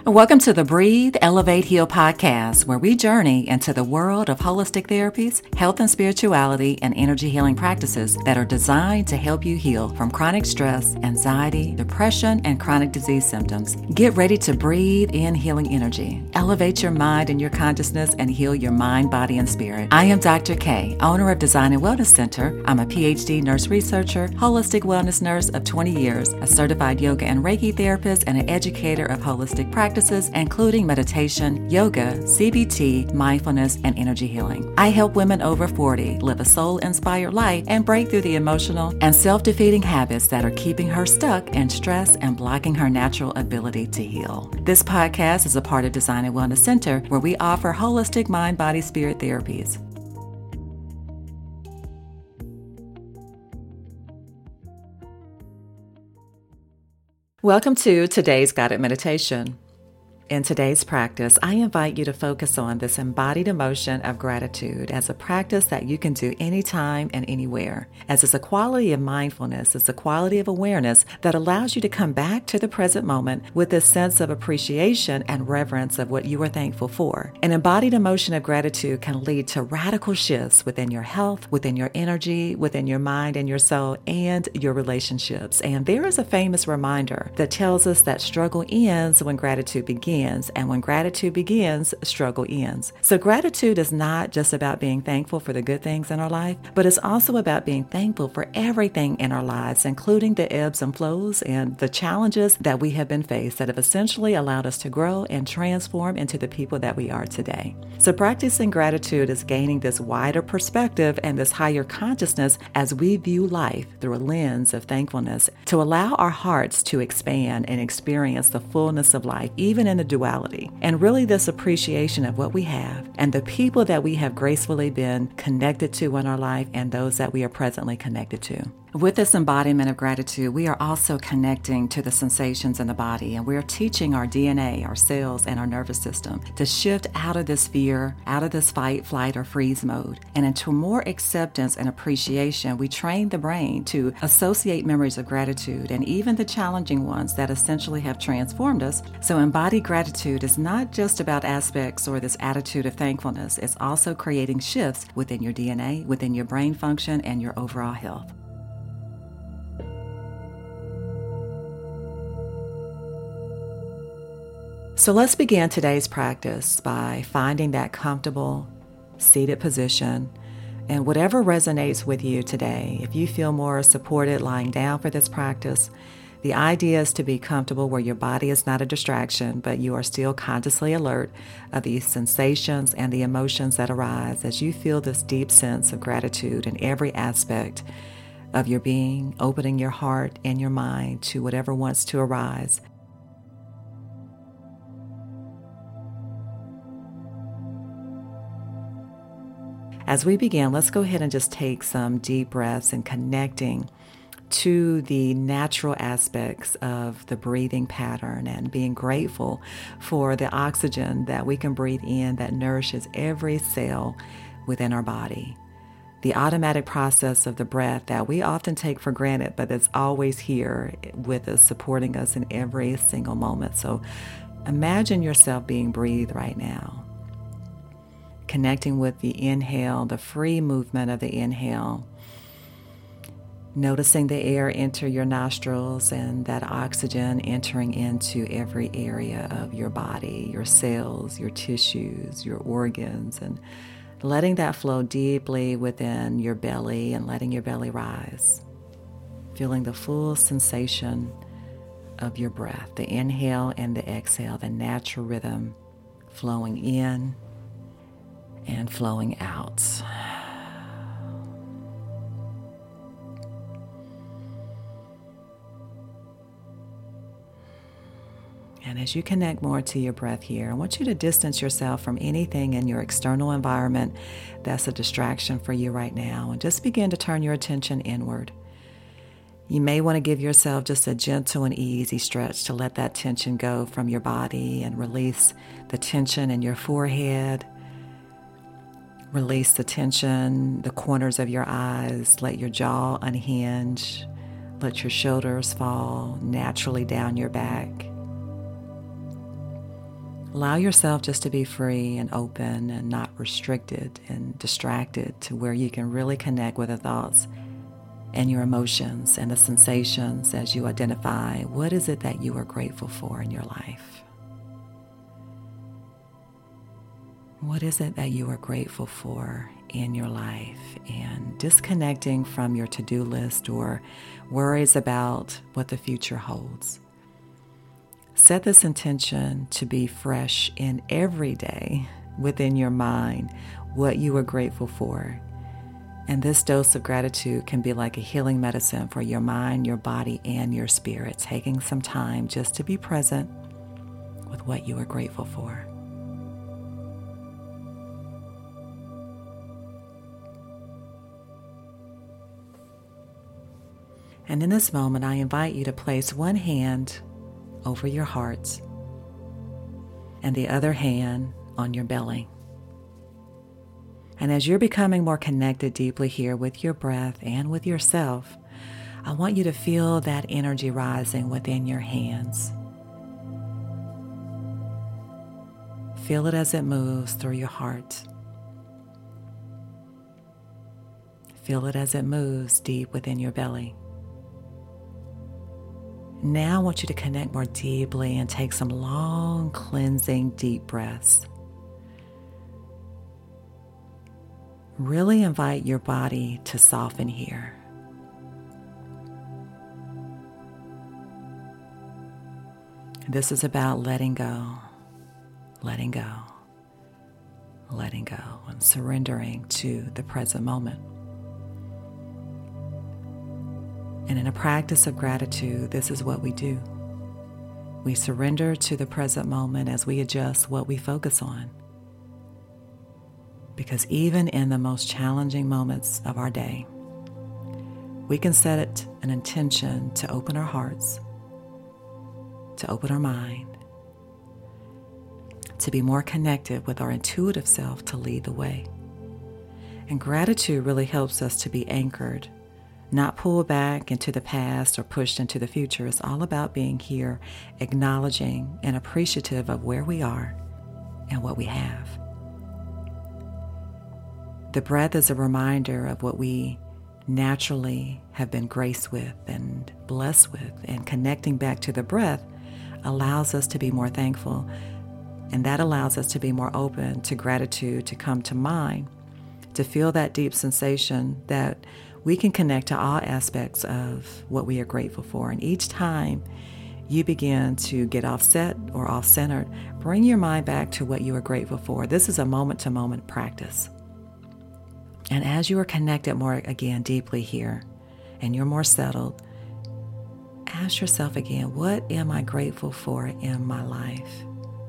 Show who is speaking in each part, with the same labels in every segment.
Speaker 1: Welcome to the Breathe, Elevate, Heal podcast, where we journey into the world of holistic therapies, health and spirituality, and energy healing practices that are designed to help you heal from chronic stress, anxiety, depression, and chronic disease symptoms. Get ready to breathe in healing energy, elevate your mind and your consciousness, and heal your mind, body, and spirit. I am Dr. K, owner of Design and Wellness Center. I'm a PhD nurse researcher, holistic wellness nurse of 20 years, a certified yoga and Reiki therapist, and an educator of holistic practices, including meditation, yoga, CBT, mindfulness, and energy healing. I help women over 40 live a soul-inspired life and break through the emotional and self-defeating habits that are keeping her stuck in stress and blocking her natural ability to heal. This podcast is a part of Design and Wellness Center, where we offer holistic mind, body, spirit therapies. Welcome to today's guided meditation. In today's practice, I invite you to focus on this embodied emotion of gratitude as a practice that you can do anytime and anywhere, as it's a quality of mindfulness, it's a quality of awareness that allows you to come back to the present moment with this sense of appreciation and reverence of what you are thankful for. An embodied emotion of gratitude can lead to radical shifts within your health, within your energy, within your mind and your soul, and your relationships. And there is a famous reminder that tells us that struggle ends when gratitude begins. And when gratitude begins, struggle ends. So gratitude is not just about being thankful for the good things in our life, but it's also about being thankful for everything in our lives, including the ebbs and flows and the challenges that we have been faced that have essentially allowed us to grow and transform into the people that we are today. So practicing gratitude is gaining this wider perspective and this higher consciousness as we view life through a lens of thankfulness to allow our hearts to expand and experience the fullness of life, even in the duality, and really this appreciation of what we have and the people that we have gracefully been connected to in our life and those that we are presently connected to. With this embodiment of gratitude, we are also connecting to the sensations in the body, and we are teaching our DNA, our cells, and our nervous system to shift out of this fear, out of this fight, flight, or freeze mode, and into more acceptance and appreciation. We train the brain to associate memories of gratitude and even the challenging ones that essentially have transformed us. So embodied gratitude is not just about aspects or this attitude of thankfulness. It's also creating shifts within your DNA, within your brain function, and your overall health. So let's begin today's practice by finding that comfortable seated position, and whatever resonates with you today. If you feel more supported lying down for this practice, the idea is to be comfortable where your body is not a distraction, but you are still consciously alert of these sensations and the emotions that arise as you feel this deep sense of gratitude in every aspect of your being, opening your heart and your mind to whatever wants to arise. As we begin, let's go ahead and just take some deep breaths and connecting to the natural aspects of the breathing pattern and being grateful for the oxygen that we can breathe in that nourishes every cell within our body. The automatic process of the breath that we often take for granted, but it's always here with us, supporting us in every single moment. So imagine yourself being breathed right now. Connecting with the inhale, the free movement of the inhale. Noticing the air enter your nostrils and that oxygen entering into every area of your body, your cells, your tissues, your organs, and letting that flow deeply within your belly and letting your belly rise. Feeling the full sensation of your breath, the inhale and the exhale, the natural rhythm flowing in and flowing out. And as you connect more to your breath here, I want you to distance yourself from anything in your external environment that's a distraction for you right now, and just begin to turn your attention inward. You may want to give yourself just a gentle and easy stretch to let that tension go from your body and release the tension in your forehead. Release the tension, the corners of your eyes. Let your jaw unhinge. Let your shoulders fall naturally down your back. Allow yourself just to be free and open and not restricted and distracted to where you can really connect with the thoughts and your emotions and the sensations as you identify what is it that you are grateful for in your life. What is it that you are grateful for in your life? And disconnecting from your to-do list or worries about what the future holds. Set this intention to be fresh in every day within your mind, what you are grateful for. And this dose of gratitude can be like a healing medicine for your mind, your body, and your spirit, taking some time just to be present with what you are grateful for. And in this moment, I invite you to place one hand over your heart and the other hand on your belly. And as you're becoming more connected deeply here with your breath and with yourself, I want you to feel that energy rising within your hands. Feel it as it moves through your heart. Feel it as it moves deep within your belly. Now I want you to connect more deeply and take some long, cleansing, deep breaths. Really invite your body to soften here. This is about letting go, letting go, letting go, and surrendering to the present moment. And in a practice of gratitude, this is what we do. We surrender to the present moment as we adjust what we focus on. Because even in the most challenging moments of our day, we can set an intention to open our hearts, to open our mind, to be more connected with our intuitive self to lead the way. And gratitude really helps us to be anchored, not pulled back into the past or pushed into the future. It's all about being here, acknowledging and appreciative of where we are and what we have. The breath is a reminder of what we naturally have been graced with and blessed with, and connecting back to the breath allows us to be more thankful, and that allows us to be more open to gratitude to come to mind, to feel that deep sensation that we can connect to all aspects of what we are grateful for. And each time you begin to get offset or off-centered, bring your mind back to what you are grateful for. This is a moment-to-moment practice. And as you are connected more again deeply here, and you're more settled, ask yourself again, what am I grateful for in my life?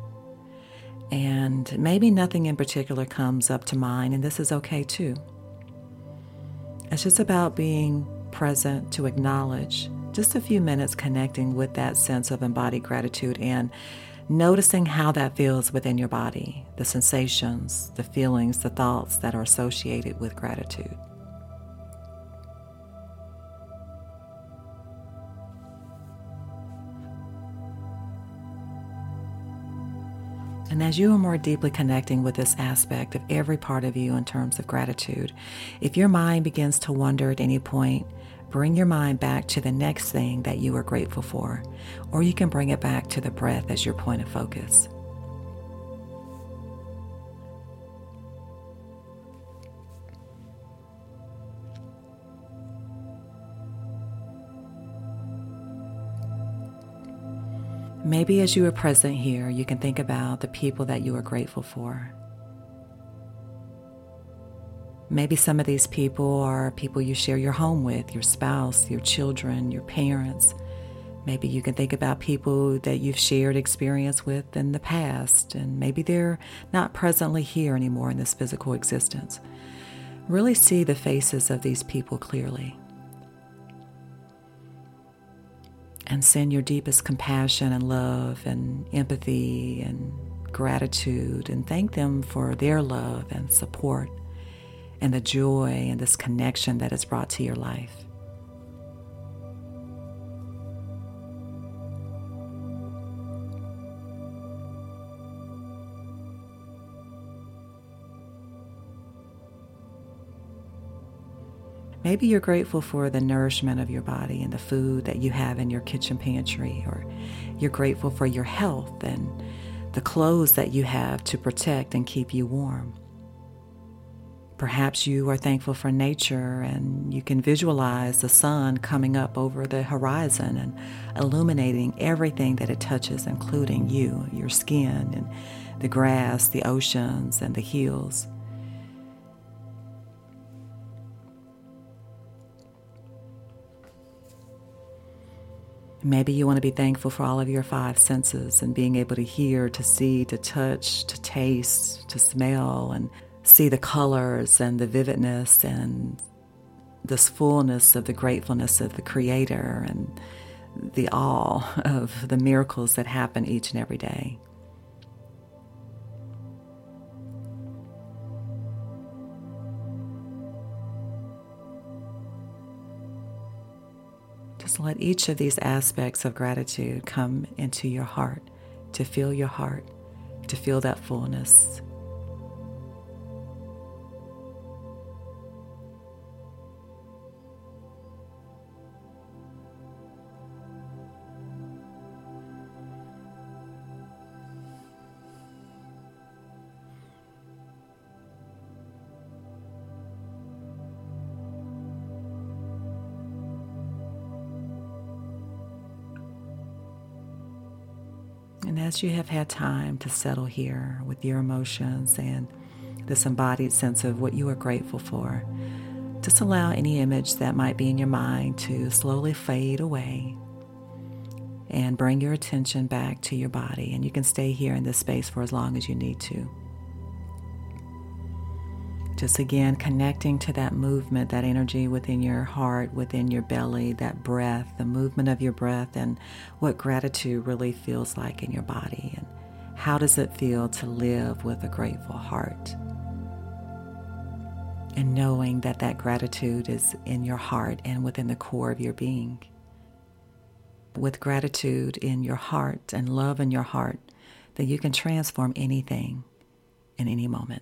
Speaker 1: And maybe nothing in particular comes up to mind, and this is okay too. It's just about being present to acknowledge just a few minutes connecting with that sense of embodied gratitude and noticing how that feels within your body, the sensations, the feelings, the thoughts that are associated with gratitude. And as you are more deeply connecting with this aspect of every part of you in terms of gratitude, if your mind begins to wander at any point, bring your mind back to the next thing that you are grateful for, or you can bring it back to the breath as your point of focus. Maybe as you are present here, you can think about the people that you are grateful for. Maybe some of these people are people you share your home with, your spouse, your children, your parents. Maybe you can think about people that you've shared experience with in the past, and maybe they're not presently here anymore in this physical existence. Really see the faces of these people clearly. And send your deepest compassion and love and empathy and gratitude, and thank them for their love and support and the joy and this connection that is brought to your life. Maybe you're grateful for the nourishment of your body and the food that you have in your kitchen pantry, or you're grateful for your health and the clothes that you have to protect and keep you warm. Perhaps you are thankful for nature and you can visualize the sun coming up over the horizon and illuminating everything that it touches, including you, your skin, and the grass, the oceans, and the hills. Maybe you want to be thankful for all of your five senses and being able to hear, to see, to touch, to taste, to smell, and see the colors and the vividness and this fullness of the gratefulness of the Creator and the awe of the miracles that happen each and every day. Just let each of these aspects of gratitude come into your heart, to feel your heart, to feel that fullness. And as you have had time to settle here with your emotions and this embodied sense of what you are grateful for, just allow any image that might be in your mind to slowly fade away and bring your attention back to your body. And you can stay here in this space for as long as you need to. Just again, connecting to that movement, that energy within your heart, within your belly, that breath, the movement of your breath, and what gratitude really feels like in your body. And how does it feel to live with a grateful heart? And knowing that that gratitude is in your heart and within the core of your being. With gratitude in your heart and love in your heart, that you can transform anything in any moment.